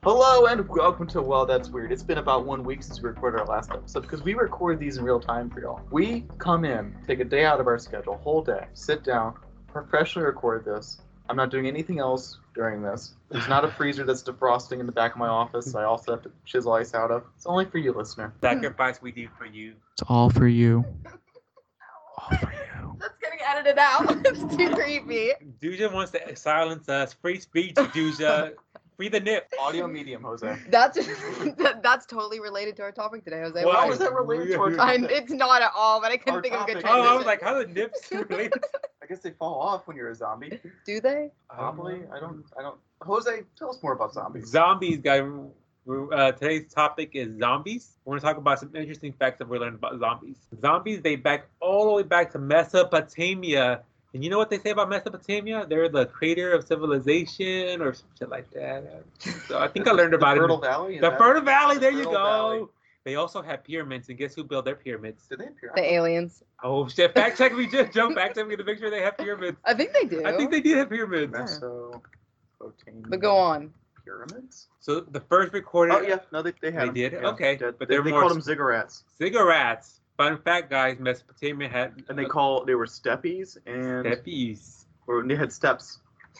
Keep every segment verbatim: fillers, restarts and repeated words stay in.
Hello and welcome to Well That's Weird. It's been about one week since we recorded our last episode because we record these in real time for y'all. We come in, take a day out of our schedule, whole day, sit down, professionally record this. I'm not doing anything else during this. There's not a freezer that's defrosting in the back of my office. I also have to chisel ice out of. It's only for you, listener. Sacrifice we do for you. It's all for you. All for you. That's getting edited out. It's too creepy. Duja wants to silence us. Free speech, Duja. Free the nip. Audio medium, Jose. That's that's totally related to our topic today, Jose. Why? How is that related to our I, topic? it's not at all, but I couldn't Our think of a good topic. transition. Oh, I was like, how the nips related? I guess they fall off when you're a zombie. Do they? Probably. I don't. I don't. Jose, tell us more about zombies. Zombies, guys. Uh, today's topic is zombies. We're going to talk about some interesting facts that we learned about zombies. Zombies date back all the way back to Mesopotamia. And you know what they say about Mesopotamia? They're the creator of civilization or some shit like that. So I think I learned about the it. Fertile Valley? Is The that- Fertile Valley, there you Fertile go. Valley. They also have pyramids, and guess who built their pyramids? Did they appear? The aliens. Oh shit! Fact check me, just jump back to me to make sure they have pyramids. I think they do. I think they did have pyramids. Mesopotamia. But go on. Pyramids? So the first recorded. Oh yeah, no, they they had. They them. did? Yeah, Okay, they did. but they, they're they more- called them ziggurats, Cigarettes. Fun fact, guys. Mesopotamia had. and they call they were steppies and steppies. or they had steps.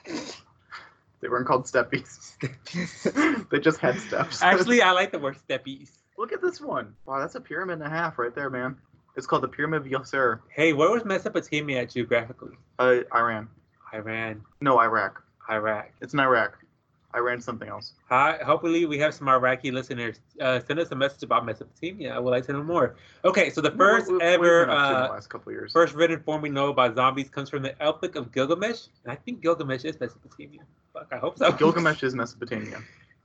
They weren't called steppies. They just had steps. Actually, I like the word steppies. Look at this one. Wow, that's a pyramid and a half right there, man. It's called the Pyramid of Yasser. Hey, where was Mesopotamia at geographically? Uh, Iran. Iran, No, Iraq. Iraq. It's in Iraq. Iran's something else. Hi, hopefully we have some Iraqi listeners. Uh, send us a message about Mesopotamia. I would like to know more. Okay, so the first We- we- we've ever, been up to in uh, the last couple of years. first written form we know about zombies comes from the Epic of Gilgamesh. And I think Gilgamesh is Mesopotamia. Fuck, I hope so. Gilgamesh is Mesopotamia.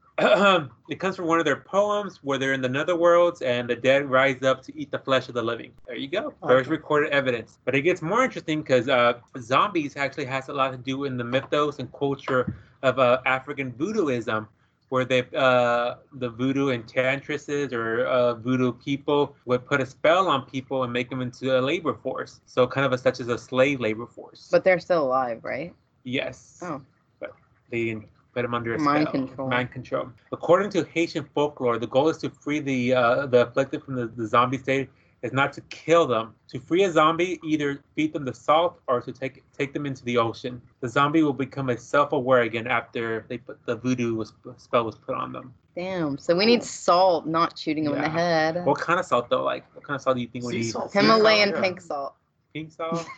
It comes from one of their poems where they're in the netherworlds and the dead rise up to eat the flesh of the living. There you go. First recorded evidence. But it gets more interesting because uh, zombies actually has a lot to do in the mythos and culture of uh, African voodooism, where they, uh, the voodoo enchantresses or uh, voodoo people would put a spell on people and make them into a labor force. So kind of a, such as a slave labor force. But they're still alive, right? Yes. Oh. But they put them under a Mind spell. control. Mind control. According to Haitian folklore, the goal is to free the uh, the afflicted from the, the zombie state is not to kill them. To free a zombie, either feed them the salt or to take take them into the ocean. The zombie will become a self-aware again after they put the voodoo was, spell was put on them. Damn. So we need salt, not shooting them in the Yeah. head. What kind of salt though? Like what kind of salt do you think we Sea need? salt. Himalayan Yeah. pink salt. Pink salt.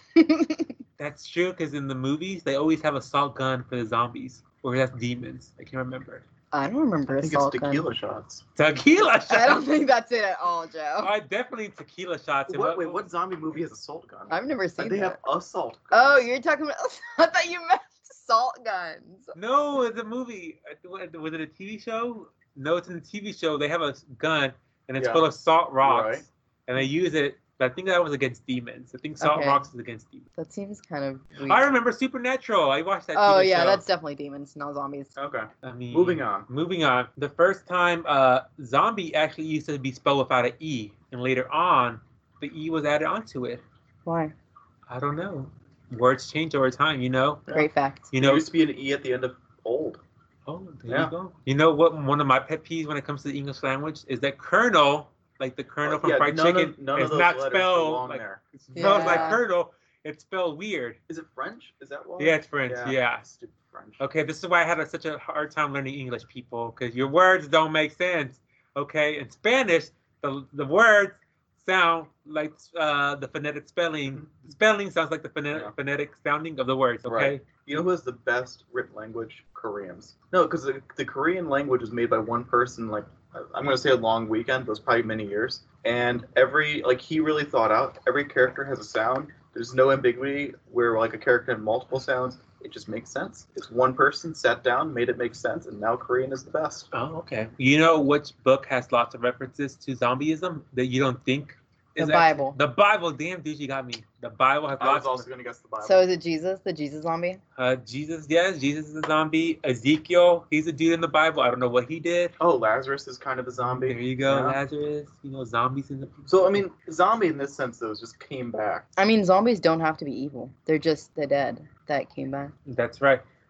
That's true because in the movies they always have a salt gun for the zombies, or that's demons. I can't remember. I don't remember I a think it's salt tequila gun. shots. Tequila shots. I don't think that's it at all, Joe. I definitely tequila shots. What, wait, what zombie movie has a salt gun? I've never seen And they that. have a salt gun. Oh, you're talking about. I thought you meant salt guns. No, it's a movie. Was it a T V show? No, it's in a T V show. They have a gun, and it's Yeah. full of salt rocks, Right. and they use it. But I think that was against demons. I think salt Okay. rocks is against demons. That seems kind of weird. I remember Supernatural. I watched that. Oh T V yeah, show. that's definitely demons, not zombies. Okay. I mean, Moving on. Moving on. The first time uh, zombie actually used to be spelled without an E, and later on, the E was added onto it. Why? I don't know. Words change over time, you know. Yeah. Great fact. You There know. used to be an E at the end of old. Oh, there Yeah. you go. You know what? One of my pet peeves when it comes to the English language is that Colonel, like the Colonel Oh, from yeah, fried none chicken, of, none is of those not letters spelled belong like there. it spells like Yeah. Colonel. It's spelled weird. Is it French? Is that why? Yeah, it's French. Yeah. Stupid French. Okay, this is why I had a, such a hard time learning English, people, because your words don't make sense. Okay, in Spanish, the the words sound like uh, the phonetic spelling. The spelling sounds like the phonetic, Yeah. phonetic sounding of the words. Okay. Right. You know who has the best written language? Koreans. No, because the, the Korean language was made by one person, like, I'm going to say a long weekend, but it was probably many years. And every, like, he really thought out, every character has a sound. There's no ambiguity where, like, a character had multiple sounds. It just makes sense. It's one person sat down, made it make sense, and now Korean is the best. Oh, okay. You know which book has lots of references to zombieism that you don't think? The is Bible. Actually, the Bible. Damn, dude, you got me. The Bible has I was lots also of... going to guess the Bible. So is it Jesus, the Jesus zombie? Uh, Jesus, yes, Jesus is a zombie. Ezekiel, he's a dude in the Bible. I don't know what he did. oh, Lazarus is kind of a zombie. There you go, Yeah. Lazarus. You know, zombies in the... So, I mean, zombie in this sense, though, just came back. I mean, zombies don't have to be evil. They're just the dead that came back. That's right.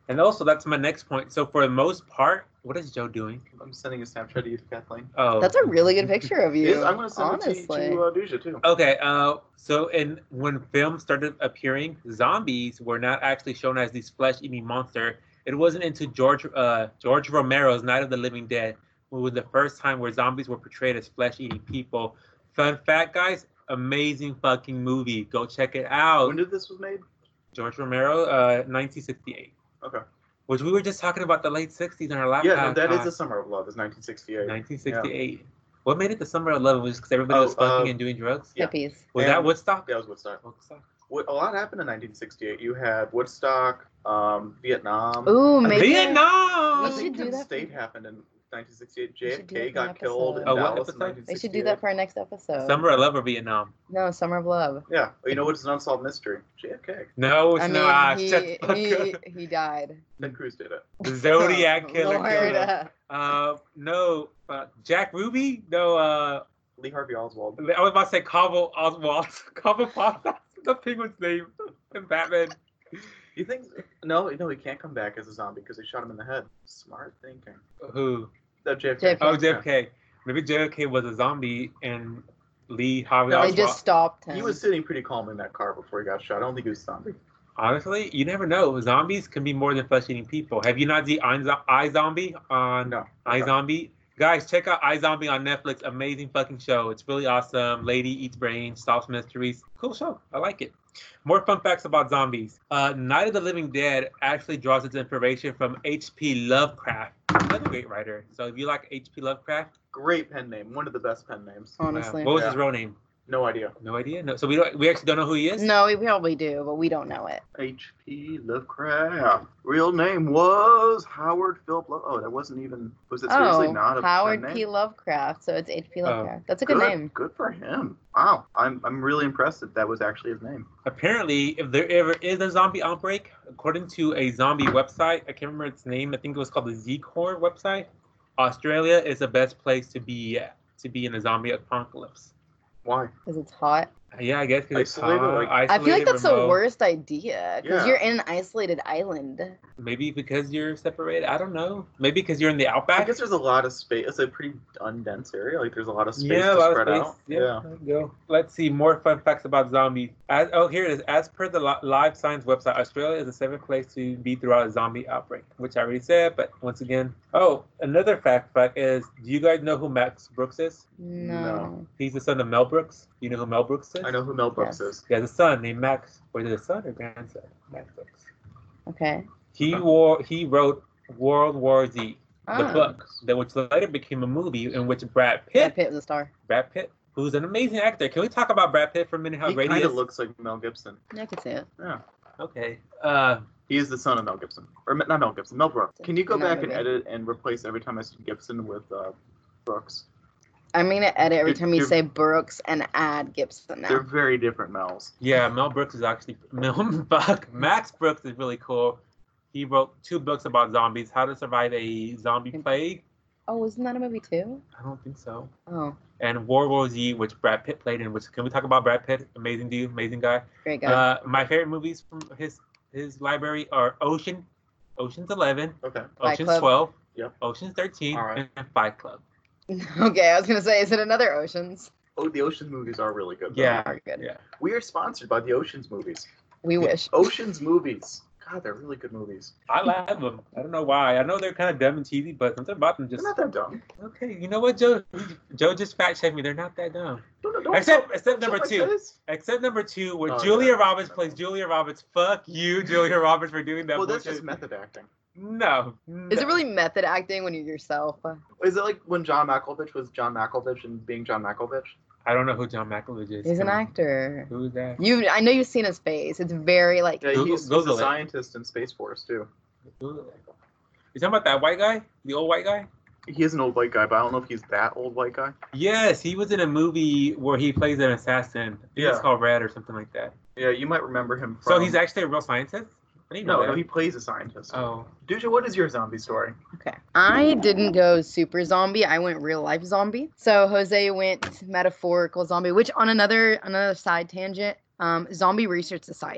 And also, that's my next point. So for the most part, what is Joe doing? I'm sending a Snapchat to you, Kathleen. Oh, That's a really good picture of It you. is, I'm going to send honestly. it to, to uh, Duja, too. Okay, uh, so in when films started appearing, zombies were not actually shown as these flesh-eating monster. It wasn't until George uh, George Romero's Night of the Living Dead, who was the first time where zombies were portrayed as flesh-eating people. Fun fact, guys, amazing fucking movie. Go check it out. When did this was made? George Romero, uh, nineteen sixty-eight. Okay. Which we were just talking about the late sixties in our last Yeah, no, that is podcast. the Summer of Love. Is nineteen sixty-eight. nineteen sixty-eight. What made it the Summer of Love? Was because everybody Oh, was fucking uh, and doing drugs? Yeah. Hippies. Was And- that Woodstock? That was Woodstock. Woodstock. What, a lot happened in nineteen sixty-eight. You had Woodstock, um, Vietnam. Ooh, maybe. Vietnam! I We should think do Penn that State for- happened in nineteen sixty-eight. We should do J F K it for an got killed in episode. Oh, what Dallas in episode? nineteen sixty-eight. They should do that for our next episode. Summer of Love or Vietnam? No, Summer of Love. Yeah. You know what's an unsolved mystery? J F K. No, it's I mean, not. he, Shut the fuck he, up. he died. Ted Cruz did it. The Zodiac Killer. Lord, killer. uh, Uh, no. Uh, Jack Ruby? No, uh, Lee Harvey Oswald. I was about to say Cabo Oswald. Cabo Pasta. The penguin's name. In Batman. You think? No, no, he can't come back as a zombie because they shot him in the head. Smart thinking. Who? That J F K. J F K. Oh, J F K. Maybe J F K was a zombie and Lee Harvey no, they Oswald. just stopped him. He was sitting pretty calm in that car before he got shot. I don't think he was a zombie. Honestly, you never know. Zombies can be more than flesh-eating people. Have you not seen iZombie on No. iZombie? Guys, check out iZombie on Netflix. Amazing fucking show. It's really awesome. Lady eats brains, solves mysteries. Cool show. I like it. More fun facts about zombies. Uh, Night of the Living Dead actually draws its inspiration from H P Lovecraft. Another great writer. So if you like H P Lovecraft, Great pen name. One of the best pen names. honestly. uh, what was his Yeah. real name? No idea. No idea. No. So we don't. We actually don't know who he is. No, we probably do, but we don't know it. H P Lovecraft. Real name was Howard Philip Love. Oh, that wasn't even. Was it seriously Oh, not a Howard pen P. name? Lovecraft. So it's H P Oh. Lovecraft. That's a good, Good, name. Good for him. Wow. I'm I'm really impressed that that was actually his name. Apparently, if there ever is a zombie outbreak, according to a zombie website, I can't remember its name. I think it was called the Z-Core website. Australia is the best place to be at, to be in a zombie apocalypse. Why? Because it's hot. Yeah, I guess because it's Isolated, hot, like- I feel like isolated, that's the remote. worst idea. Because Yeah. you're in an isolated island. Maybe because you're separated. I don't know. Maybe because you're in the I outback. guess there's a lot of space. It's a pretty undense area. Like there's a lot of space Yeah, a to lot of spread space. out. Yeah, there you go. Let's see more fun facts about zombies. As, oh, here it is. As per the Li- Live Science website, Australia is the seventh place to be throughout a zombie outbreak, which I already said. But once again, oh, another fact fact is: do you guys know who Max Brooks is? No. No. He's the son of Mel Brooks. You know who Mel Brooks is? I know who Mel Brooks Yes. is. He has a son named Max. Or is it a son or grandson? Max Brooks. Okay. He wore. He wrote World War Z, the Ah. book, that which later became a movie in which Brad Pitt, Brad Pitt was a star. Brad Pitt, who's an amazing actor. Can we talk about Brad Pitt for a minute? How He great kind he of is. looks like Mel Gibson. Yeah, I could see it. Yeah. Okay. Uh, He is the son of Mel Gibson. Or not Mel Gibson, Mel Brooks. Can you go In that back and movie. edit and replace every time I see Gibson with uh, Brooks? I'm going to edit every You're- time you you're- say Brooks and add Gibson They're now. very different Mels. yeah, Mel Brooks is actually Mel. Fuck, Max Brooks is really cool. He wrote two books about zombies: How to Survive a Zombie Plague. Oh, wasn't that a movie too? I don't think so. Oh, And World War Z, which Brad Pitt played in. Which can we talk about Brad Pitt? Amazing dude, amazing guy. great guy. Uh, my favorite movies from his his library are Ocean, Ocean's Eleven, Okay. Fight Ocean's Club. twelve, Yep. Ocean's thirteen, All right. and Fight Club. Okay, I was going to say, is it another Oceans? Oh, the Oceans movies are really good. though. Yeah, Are good. yeah. We are sponsored by the Oceans movies. We wish. Oceans movies. God, they're really good movies. I love them. I don't know why. I know they're kind of dumb and cheesy, but something about them just They're not that dumb. okay. You know what, Joe? Joe just fact checked me. They're not that dumb. Don't, don't, Except- don't- except don't number show my two. face. Except number two, where Oh, Julia yeah. Roberts plays Julia Roberts. Fuck you, Julia Roberts, for doing that. Well, that's bullshit. just method acting. No, Is no. it really method acting when you're yourself? Is it like when John Malkovich was John Malkovich and being John Malkovich? I don't know who John Malkovich is. He's an Come on. actor. Who is that? You, I know you've seen his face. It's very like. Yeah, Google- he's, he's Google a it. scientist in Space Force too. Who is that? You talking about that white guy? The old white guy? He is an old white guy, but I don't know if he's that old white guy. Yes, he was in a movie where he plays an assassin. I think Yeah. It's called Red or something like that. Yeah, you might remember him from. So he's actually a real scientist? I didn't know no, that. no, he plays a scientist. Oh. Duja, what is your zombie story? Okay. I didn't go super zombie. I went real life zombie. So Jose went metaphorical zombie, which on another another side tangent, um, Zombie Research Society.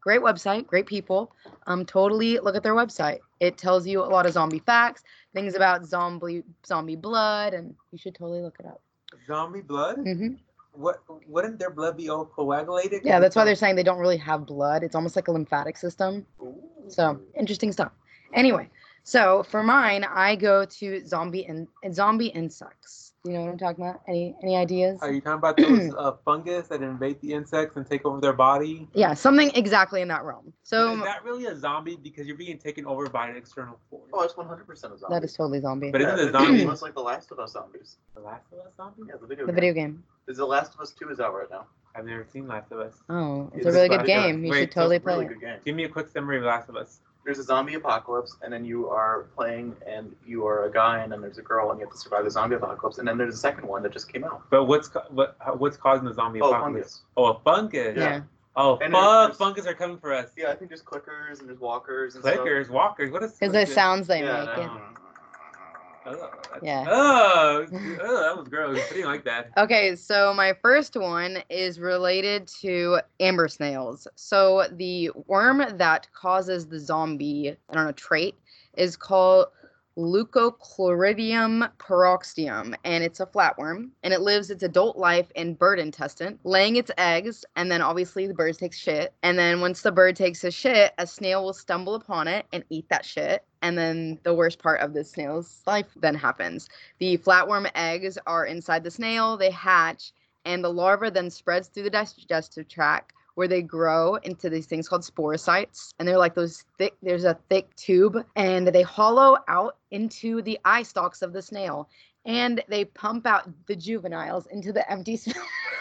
great website, great people. Um, totally look at their website. It tells you a lot of zombie facts, things about zombie zombie blood, and you should totally look it up. Zombie blood? hmm What? Wouldn't their blood be all coagulated? Yeah, that's why they're saying they don't really have blood. It's almost like a lymphatic system. Ooh. So interesting stuff. Anyway, so for mine, I go to zombie and zombie insects. You know what I'm talking about? Any any ideas? Are you talking about those uh, fungus that invade the insects and take over their body? Yeah, something exactly in that realm. But So is that really a zombie because you're being taken over by an external force? Oh, it's one hundred percent a zombie. that is totally zombie. But yeah, isn't the it's zombie almost like the Last of Us zombies. the Last of Us zombie? Yeah, the video The game. video game. Is the Last of Us two is out right now. I've never seen Last of Us. Oh, it's It's a really about good to go. game. You Wait, should so totally It's a play really it. good game. Give me a quick summary of Last of Us. There's a zombie apocalypse, and then you are playing, and you are a guy, and then there's a girl, and you have to survive the zombie apocalypse. And then there's a second one that just came out. But what's ca- what how- what's causing the zombie Oh, apocalypse? fungus. Oh, a fungus. Yeah. Oh, And fuck! there's- Fungus are coming for us. Yeah, I think there's clickers and there's walkers and Clickers, walkers. What is? Because the clickers? sounds they stuff. make. Yeah, It. that- Oh, that's- Yeah. Oh, oh, that was gross. I didn't like that. Okay, so my first one is related to amber snails. So the worm that causes the zombie, I don't know, trait is called Leucochloridium peroxidium, and it's a flatworm, and it lives its adult life in bird intestine, laying its eggs, and then obviously the bird takes shit, and then once the bird takes a shit, a snail will stumble upon it and eat that shit, and then the worst part of the snail's life then happens. The flatworm eggs are inside the snail, they hatch, and the larva then spreads through the digestive tract, where they grow into these things called sporocytes. And they're like those thick, there's a thick tube, and they hollow out into the eye stalks of the snail. And they pump out the juveniles into the empty space,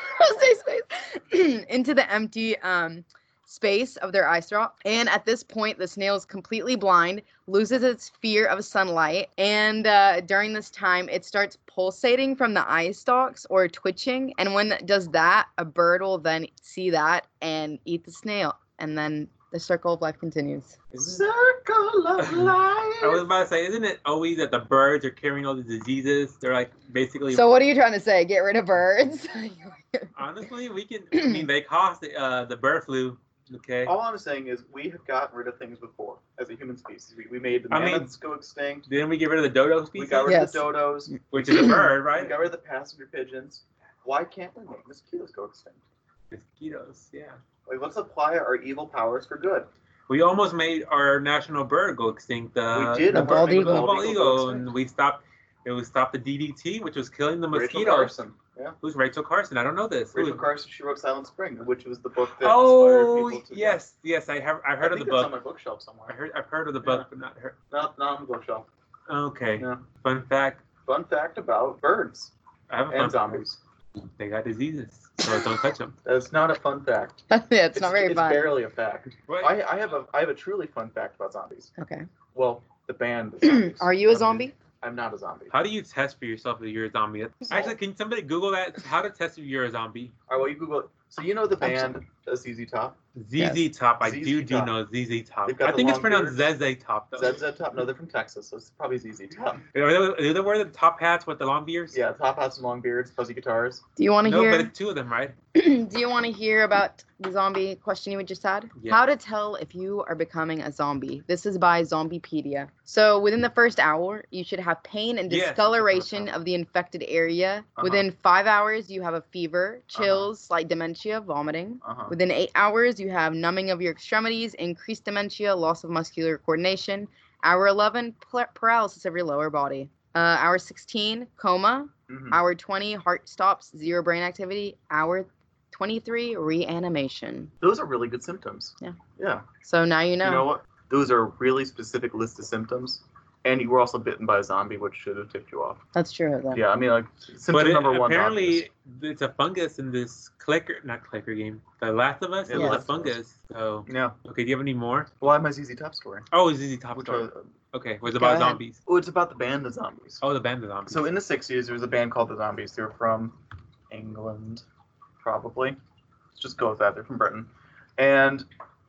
into the empty um, space of their eye stalk. And at this point, the snail is completely blind, loses its fear of sunlight, and uh, during this time, it starts pulsating from the eye stalks or twitching. And when it does that, a bird will then see that and eat the snail, and then the circle of life continues. Isn't it- Circle of life. I was about to say, isn't it always that the birds are carrying all the diseases? They're like basically. So what are you trying to say? Get rid of birds? Honestly, we can. I mean, they caused the, uh, the bird flu. Okay. All I'm saying is we have gotten rid of things before as a human species. We, we made the I mean- mammoths go extinct. Didn't we get rid of the dodo species? We got rid Yes. of the dodos. Which is a bird, We right? got rid of the passenger pigeons. Why can't we make mosquitoes go extinct? Mosquitoes. Yeah. Like, let's apply our evil powers for good. We almost made our national bird go extinct. Uh, we did. the and we're bald making eagle. The the bald go eagle, extinct. and we stopped. It was stopped the D D T, which was killing the Rachel mosquitoes. Carson. Yeah. Who's Rachel Carson? I don't know this. Who Rachel is- Carson. She wrote Silent Spring, which was the book that Oh inspired people to. yes, yes. I have. I've I heard of think the it's on book. my bookshelf I somewhere. heard. I've heard of the book, Yeah. but not heard. Not, not on the bookshelf. Okay. Yeah. Fun fact. Fun fact about birds I have a fun and zombies. fact. They got diseases, so don't touch them. That's not a fun fact. yeah, it's, not very it's fun. barely a fact. Right. I, I have a I have a truly fun fact about zombies. Okay. Well, the band. The zombies. Are you a zombie? I'm not a zombie. How do you test for yourself if you're a zombie? Actually, can somebody Google that? How to test if you're a zombie? All right, well, you Google it. So you know the band uh, Z Z Top? Z Z Top. I Z Z do do Top. know Z Z Top. They've got I the think it's long pronounced beards. Z Z Top though. Z Z Top? No, they're from Texas, so it's probably Z Z Top. Are they, do they wear the top hats with the long beards? Yeah, top hats and long beards, fuzzy guitars. Do you want to No, hear? but it's two of them, right? Do you want to hear about the zombie question you just had? Yeah. How to tell if you are becoming a zombie. This is by Zombiepedia. So within the first hour, you should have pain and Yes, that's discoloration what I of the infected area. Uh-huh. Within five hours, you have a fever, chills, slight dementia, vomiting. Uh huh. Within eight hours, you have numbing of your extremities, increased dementia, loss of muscular coordination. Hour eleven, pl- paralysis of your lower body. Uh, hour sixteen, coma. hmm Hour twenty, heart stops, zero brain activity. Hour twenty-three, reanimation. Those are really good symptoms. Yeah. Yeah. So now you know. You know what? Those are a really specific list of symptoms. And you were also bitten by a zombie, which should have tipped you off. That's true. Then. Yeah, I mean, like, symptom But it, number one. apparently, zombies. it's a fungus in this clicker, not clicker game. The Last of Us Yeah, is The a Last of Us. fungus. So, Yeah. okay, do you have any more? Well, I have my Z Z Top story. Oh, it's Z Z Top Which story. was, Okay, was Go about ahead. zombies. oh, it's about the band The Zombies. Oh, the band of zombies. So in the sixties, there was a band called The Zombies. They were from England, probably. Let's just go with that. They're from Britain. And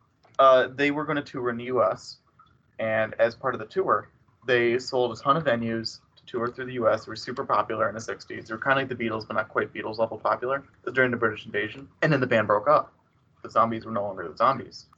uh, they were going to tour in the U S. And as part of the tour, they sold a ton of venues to tour through the U S. They were super popular in the sixties. They were kind of like the Beatles, but not quite Beatles level popular. It was during the British invasion. And then the band broke up. The Zombies were no longer the Zombies.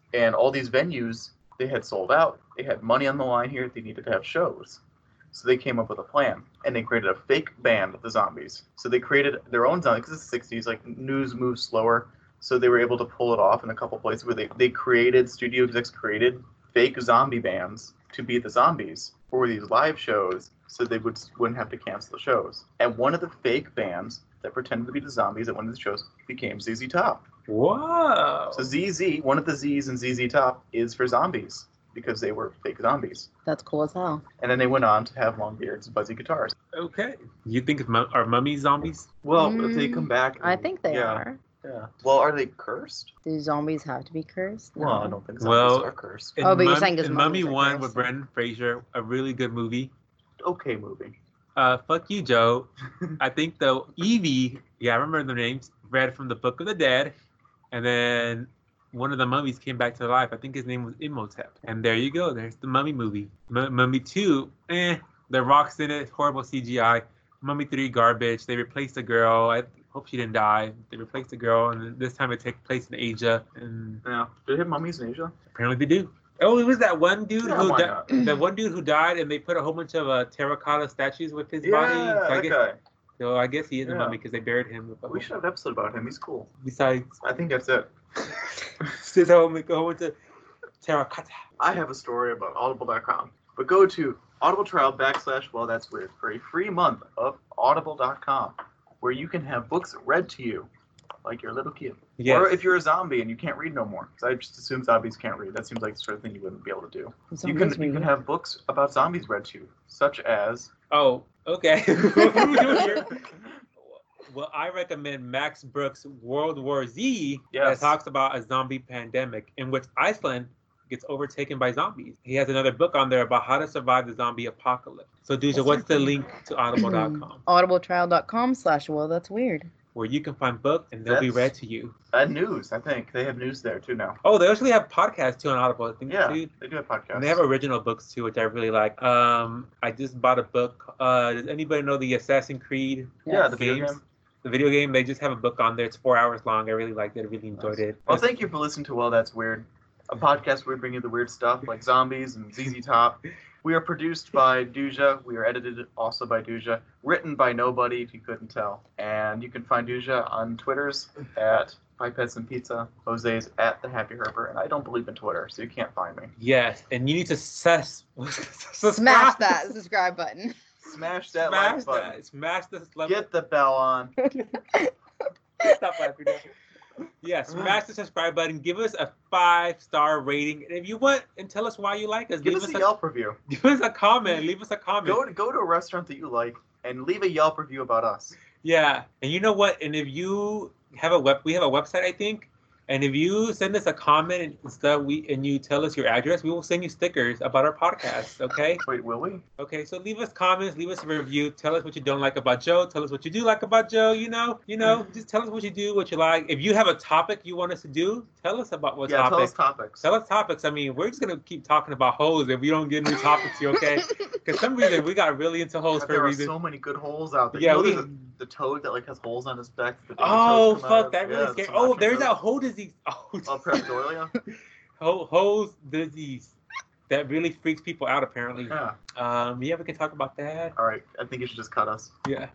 And all these venues, they had sold out. They had money on the line here. They needed to have shows. So they came up with a plan, and they created a fake band of the zombies. So they created their own zombies, because it's the sixties, like, news moves slower. So they were able to pull it off in a couple places where they, they created, studio execs created fake zombie bands to beat the zombies for these live shows, so they would, wouldn't have to cancel the shows. And one of the fake bands that pretended to be the zombies at one of the shows became Z Z Top. Whoa. So Z Z, one of the Z's in Z Z Top is for zombies, because they were fake zombies. That's cool as hell. And then they went on to have long beards and fuzzy guitars. Okay. You think it's mu- are mummies zombies? Well, Mm, if they come back... I think they yeah, are. Yeah. Well, are they cursed? Do zombies have to be cursed? Well, I No. don't think zombies Well- are cursed. In Oh, but you're Mum- saying 'cause in mummies Mummy are One cursed. with Brendan Fraser, a really good movie. Okay movie. Uh, fuck you, Joe. I think though Evie, yeah, I remember the names, read from the Book of the Dead, and then one of the mummies came back to life. I think his name was Imhotep. And there you go. There's the Mummy movie. M- Mummy two, eh, the rocks in it, horrible C G I. Mummy three, garbage. They replaced the girl. I hope she didn't die. They replaced the girl, and this time it takes place in Asia, and Yeah. Do they have mummies in Asia? apparently they do. Oh, it was that one dude Yeah, who why di- not? that one dude who died, and they put a whole bunch of uh, terracotta statues with his Yeah, body. So I that guess, guy. so I guess he is a Yeah. mummy because they buried him with a We whole, should have an episode about him. He's cool. besides I think that's it. his whole, a whole bunch of terracotta. I have a story about audible dot com. But go to audibletrial backslash well that's weird for a free month of audible dot com where you can have books read to you like you're a little kid. Yes. Or if you're a zombie and you can't read no more. Because I just assume zombies can't read. That seems like the sort of thing you wouldn't be able to do. You Zombies can you can read. have books about zombies read to you, such as Oh, okay. Well, I recommend Max Brooks' World War Z Yes. that talks about a zombie pandemic in which Iceland gets overtaken by zombies. He has another book on there about how to survive the zombie apocalypse. So, Duja, That's what's the okay. link to audible dot com audibletrial dot com slash well that's weird. where you can find books and they'll be That's- read to you? and news. I think they have news there too now. Oh, they actually have podcasts too on Audible, I think, Yeah, too. they do have podcasts. And they have original books too, which I really like. Um, I just bought a book. Uh, does anybody know the Assassin's Creed yeah, the video games? game. The video game, they just have a book on there. It's four hours long. I really liked it. I really enjoyed it. Well, thank you for listening to Well That's Weird, a podcast where we bring you the weird stuff like zombies and Z Z Top. We are produced by Duja. We are edited also by Duja. Written by nobody, if you couldn't tell. And you can find Duja on Twitters at Pipettes and Pizza. Jose's at The Happy Herper. And I don't believe in Twitter, so you can't find me. Yes, and you need to sus- Smash that subscribe button. Smash that Smash like button. that. Smash the slum- Get the bell on. Stop laughing. Yeah, smash the subscribe button. Give us a five star rating, and if you want, and tell us why you like us. Give leave us us a Yelp review. Give us a comment. Leave us a comment. Go to, go to a restaurant that you like and leave a Yelp review about us. Yeah, and you know what? And if you have a web, we have a website, I think. And if you send us a comment and stuff, we and you tell us your address, we will send you stickers about our podcast. Okay. Wait, will we? Okay. So leave us comments, leave us a review. Tell us what you don't like about Joe. Tell us what you do like about Joe. You know, you know. Just tell us what you do, what you like. If you have a topic you want us to do, tell us about what yeah, topic. tell us topics. Tell us topics. I mean, we're just gonna keep talking about hoes if we don't get new topics. You okay? Because some reason we got really into hoes God, for there a are reason. so many good holes out there. Yeah, you know, we- there's a, the toad that like has holes on his back. The baby Oh toads come out fuck, of. that really Yeah, scared. the Oh, Sumatran there's that toad. hoe disease. Oh, Oh, Preptolia? ho- hose disease that really freaks people out. Apparently. Yeah. Um. Yeah, we can talk about that. All right. I think you should just cut us. Yeah.